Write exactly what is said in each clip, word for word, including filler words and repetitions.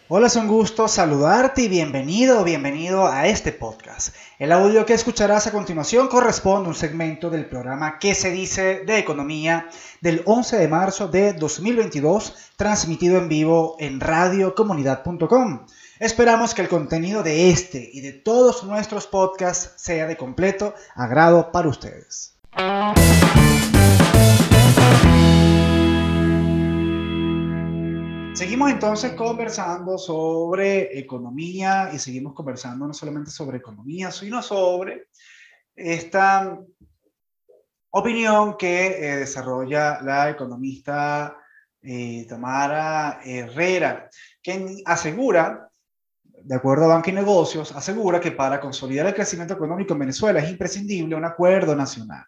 Hola, es un gusto saludarte y bienvenido o bienvenido a este podcast. El audio que escucharás a continuación corresponde a un segmento del programa ¿Qué se dice de economía? Del once de marzo de dos mil veintidós, transmitido en vivo en radio comunidad punto com. Esperamos que el contenido de este y de todos nuestros podcasts sea de completo agrado para ustedes. Seguimos entonces conversando sobre economía y seguimos conversando no solamente sobre economía, sino sobre esta opinión que eh, desarrolla la economista eh, Tamara Herrera, quien asegura, de acuerdo a Banca y Negocios, asegura que para consolidar el crecimiento económico en Venezuela es imprescindible un acuerdo nacional.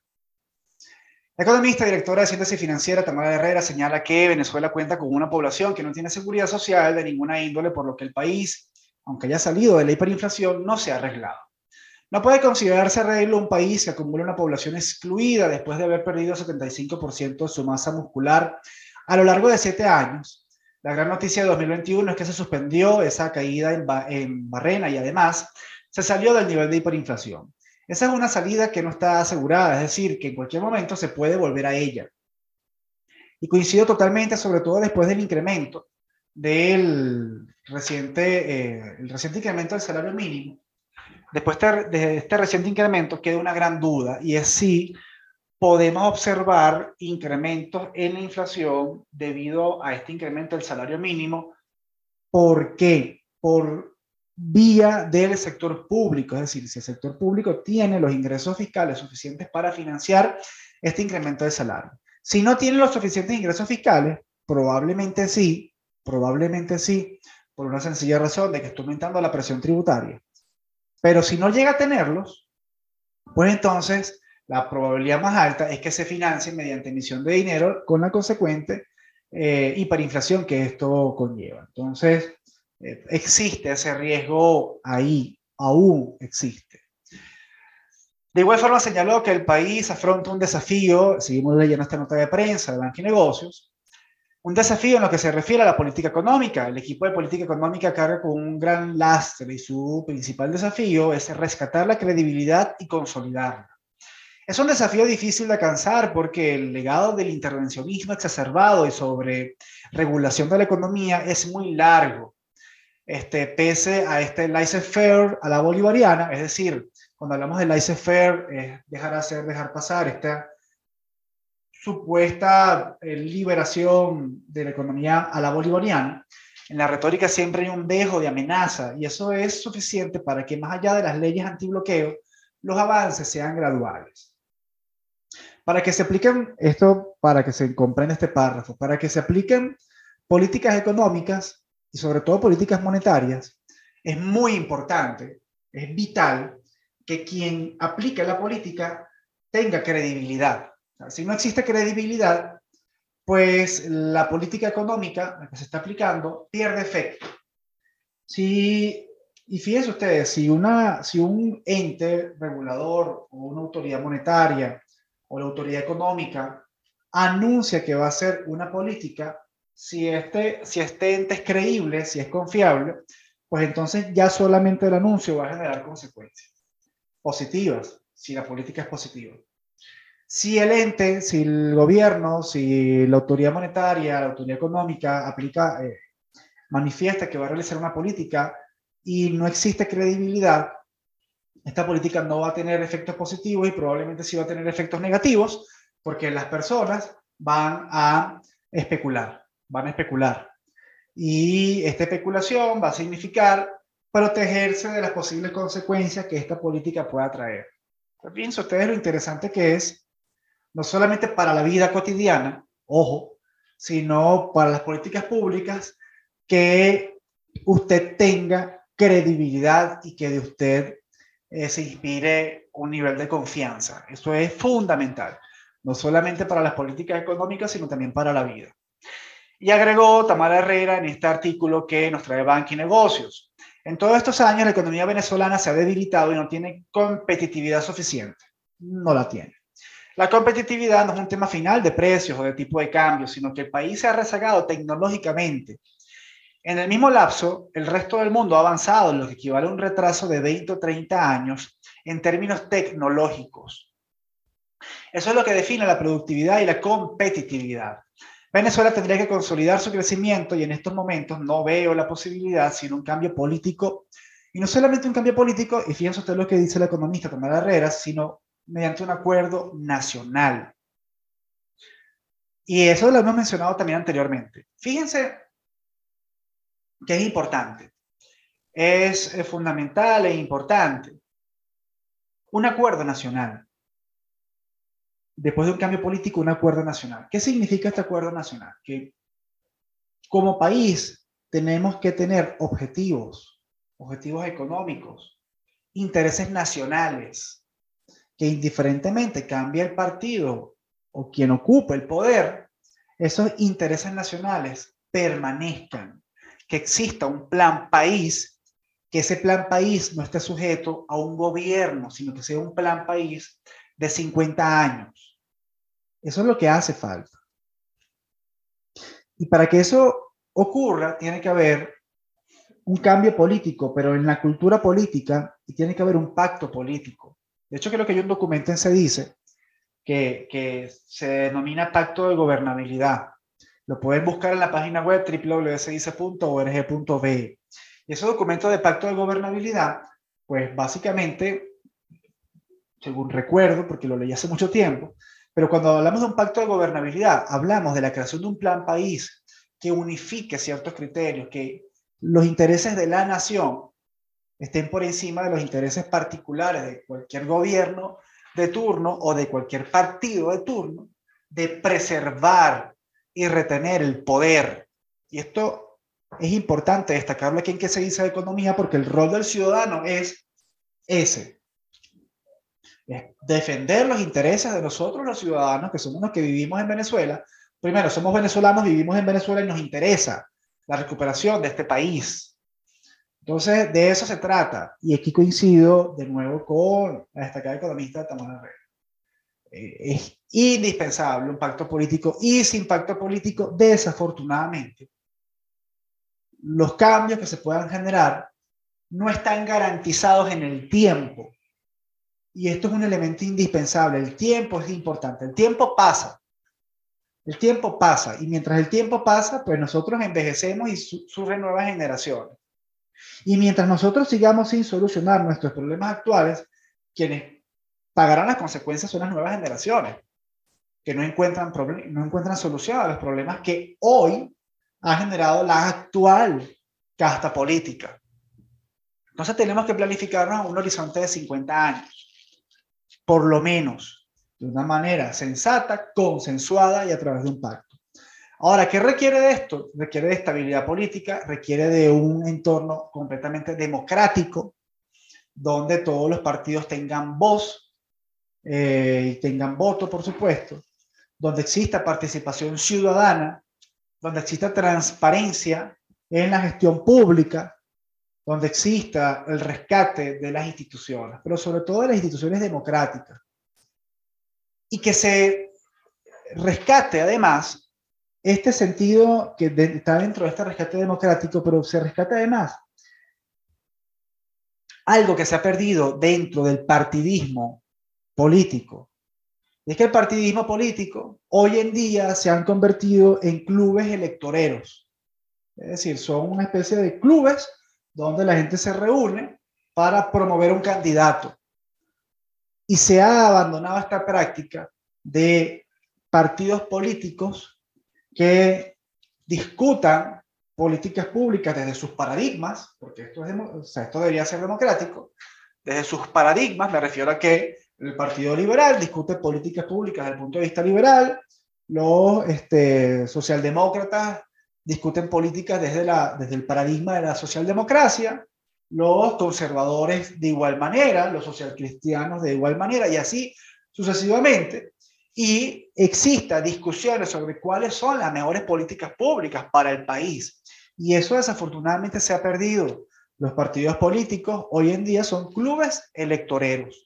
La economista y directora de Síntesis Financiera, Tamara Herrera, señala que Venezuela cuenta con una población que no tiene seguridad social de ninguna índole, por lo que el país, aunque haya salido de la hiperinflación, no se ha arreglado. No puede considerarse arreglo un país que acumula una población excluida después de haber perdido setenta y cinco por ciento de su masa muscular a lo largo de siete años. La gran noticia de dos mil veintiuno es que se suspendió esa caída en, ba en Barrena y además se salió del nivel de hiperinflación. Esa es una salida que no está asegurada, es decir, que en cualquier momento se puede volver a ella. Y coincido totalmente, sobre todo después del incremento del reciente, eh, el reciente incremento del salario mínimo. Después de este reciente incremento queda una gran duda y es si podemos observar incrementos en la inflación debido a este incremento del salario mínimo. ¿Por qué? Por vía del sector público, es decir, si el sector público tiene los ingresos fiscales suficientes para financiar este incremento de salario. Si no tiene los suficientes ingresos fiscales, probablemente sí, probablemente sí, por una sencilla razón de que está aumentando la presión tributaria. Pero si no llega a tenerlos, pues entonces la probabilidad más alta es que se financie mediante emisión de dinero con la consecuente eh, hiperinflación que esto conlleva. Entonces, eh, existe ese riesgo ahí, aún existe. De igual forma señaló que el país afronta un desafío, seguimos leyendo esta nota de prensa de Banca y Negocios, un desafío en lo que se refiere a la política económica. El equipo de política económica carga con un gran lastre y su principal desafío es rescatar la credibilidad y consolidarla. Es un desafío difícil de alcanzar porque el legado del intervencionismo exacerbado y sobre regulación de la economía es muy largo. Este, pese a este laissez-faire a la bolivariana, es decir, cuando hablamos de laissez-faire, es dejar hacer, dejar pasar, esta supuesta eh, liberación de la economía a la bolivariana. En la retórica siempre hay un dejo de amenaza y eso es suficiente para que más allá de las leyes antibloqueo, los avances sean graduales. Para que se apliquen, esto para que se comprenda este párrafo, para que se apliquen políticas económicas y sobre todo políticas monetarias, es muy importante, es vital que quien aplique la política tenga credibilidad. Si no existe credibilidad, pues la política económica que se está aplicando pierde efecto. Si, y fíjense ustedes, si, una, si un ente regulador o una autoridad monetaria o la autoridad económica anuncia que va a hacer una política, si este, si este ente es creíble, si es confiable, pues entonces ya solamente el anuncio va a generar consecuencias positivas, si la política es positiva. Si el ente, si el gobierno, si la autoridad monetaria, la autoridad económica aplica, eh, manifiesta que va a realizar una política y no existe credibilidad, esta política no va a tener efectos positivos y probablemente sí va a tener efectos negativos porque las personas van a especular, van a especular. Y esta especulación va a significar protegerse de las posibles consecuencias que esta política pueda traer. Piensen ustedes lo interesante que es, no solamente para la vida cotidiana, ojo, sino para las políticas públicas, que usted tenga credibilidad y que de usted eh, se inspire un nivel de confianza. Eso es fundamental, no solamente para las políticas económicas, sino también para la vida. Y agregó Tamara Herrera en este artículo que nos trae Banca y Negocios. En todos estos años la economía venezolana se ha debilitado y no tiene competitividad suficiente. No la tiene. La competitividad no es un tema final de precios o de tipo de cambio, sino que el país se ha rezagado tecnológicamente En el mismo lapso, el resto del mundo ha avanzado en lo que equivale a un retraso de veinte o treinta años en términos tecnológicos. Eso es lo que define la productividad y la competitividad. Venezuela tendría que consolidar su crecimiento y en estos momentos no veo la posibilidad sino un cambio político, y no solamente un cambio político, y fíjense ustedes lo que dice el economista Tamara Herreras, sino mediante un acuerdo nacional. Y eso lo hemos mencionado también anteriormente. Fíjense que es importante, es fundamental e importante un acuerdo nacional. Después de un cambio político, un acuerdo nacional. ¿Qué significa este acuerdo nacional? Que como país tenemos que tener objetivos, objetivos económicos, intereses nacionales, que indiferentemente cambie el partido o quien ocupe el poder, esos intereses nacionales permanezcan, que exista un plan país, que ese plan país no esté sujeto a un gobierno, sino que sea un plan país de cincuenta años. Eso es lo que hace falta. Y para que eso ocurra, tiene que haber un cambio político, pero en la cultura política, y tiene que haber un pacto político. De hecho, creo que hay un documento en Se Dice que, que se denomina Pacto de Gobernabilidad. Lo pueden buscar en la página web doble u doble u doble u punto se dice punto org punto be. Y ese documento de Pacto de Gobernabilidad, pues básicamente, según recuerdo, porque lo leí hace mucho tiempo, pero cuando hablamos de un pacto de gobernabilidad, hablamos de la creación de un plan país que unifique ciertos criterios, que los intereses de la nación estén por encima de los intereses particulares de cualquier gobierno de turno o de cualquier partido de turno, de preservar y retener el poder. Y esto es importante destacarlo aquí en Que Se Dice de Economía, porque el rol del ciudadano es ese. Es defender los intereses de nosotros los ciudadanos, que somos los que vivimos en Venezuela. Primero, somos venezolanos, vivimos en Venezuela y nos interesa la recuperación de este país. Entonces, de eso se trata. Y aquí coincido de nuevo con la destacada economista Tamara Herreras. Eh, es indispensable un pacto político, y sin pacto político, desafortunadamente, los cambios que se puedan generar no están garantizados en el tiempo. Y esto es un elemento indispensable. El tiempo es importante. El tiempo pasa. El tiempo pasa. Y mientras el tiempo pasa, pues nosotros envejecemos y su surgen nuevas generaciones. Y mientras nosotros sigamos sin solucionar nuestros problemas actuales, quienes pagarán las consecuencias son las nuevas generaciones, que no encuentran, no encuentran solución a los problemas que hoy ha generado la actual casta política. Entonces tenemos que planificarnos a un horizonte de cincuenta años. Por lo menos, de una manera sensata, consensuada y a través de un pacto. Ahora, ¿qué requiere de esto? Requiere de estabilidad política, requiere de un entorno completamente democrático, donde todos los partidos tengan voz eh, y tengan voto, por supuesto, donde exista participación ciudadana, donde exista transparencia en la gestión pública, donde exista el rescate de las instituciones, pero sobre todo de las instituciones democráticas. Y que se rescate además este sentido que de, está dentro de este rescate democrático, pero se rescate además algo que se ha perdido dentro del partidismo político. Y es que el partidismo político hoy en día se han convertido en clubes electoreros. Es decir, son una especie de clubes donde la gente se reúne para promover un candidato. Y se ha abandonado esta práctica de partidos políticos que discutan políticas públicas desde sus paradigmas, porque esto, es, o sea, esto debería ser democrático, desde sus paradigmas. Me refiero a que el Partido Liberal discute políticas públicas desde el punto de vista liberal, los este, socialdemócratas discuten políticas desde, la, desde el paradigma de la socialdemocracia, los conservadores de igual manera, los socialcristianos de igual manera, y así sucesivamente. Y exista discusiones sobre cuáles son las mejores políticas públicas para el país. Y eso desafortunadamente se ha perdido. Los partidos políticos hoy en día son clubes electoreros.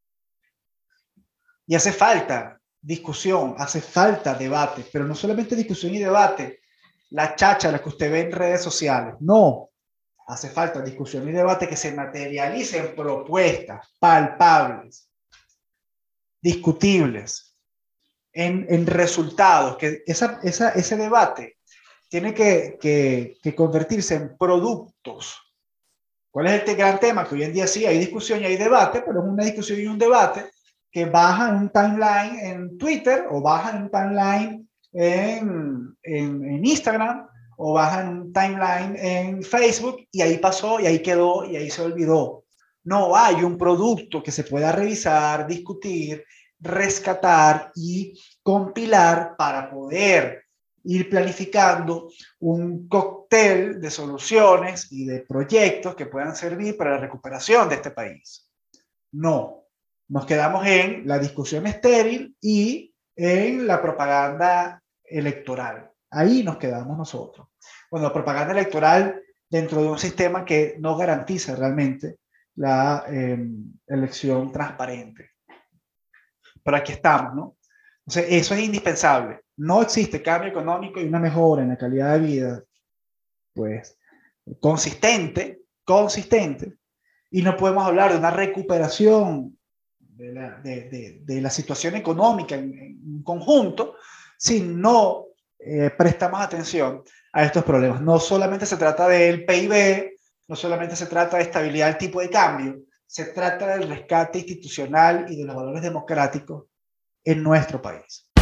Y hace falta discusión, hace falta debate, pero no solamente discusión y debate la cháchara que usted ve en redes sociales. No, hace falta discusión y debate que se materialice en propuestas palpables, discutibles, en, en resultados, que esa, esa, ese debate tiene que, que, que convertirse en productos. ¿Cuál es este gran tema? Que hoy en día sí hay discusión y hay debate, pero es una discusión y un debate que baja en un timeline en Twitter o baja en un timeline en, en, en Instagram o baja en un timeline en Facebook y ahí pasó y ahí quedó y ahí se olvidó. No hay un producto que se pueda revisar, discutir, rescatar y compilar para poder ir planificando un cóctel de soluciones y de proyectos que puedan servir para la recuperación de este país. No, nos quedamos en la discusión estéril y en la propaganda electoral. Ahí nos quedamos nosotros. Bueno, la propaganda electoral dentro de un sistema que no garantiza realmente la eh, elección transparente. Pero aquí estamos, ¿no? Entonces, eso es indispensable. No existe cambio económico y una mejora en la calidad de vida, pues, consistente, consistente, y no podemos hablar de una recuperación de la, de, de, de la situación económica en, en un conjunto si no eh, prestamos atención a estos problemas. No solamente se trata del P I B, no solamente se trata de estabilidad del tipo de cambio, se trata del rescate institucional y de los valores democráticos en nuestro país.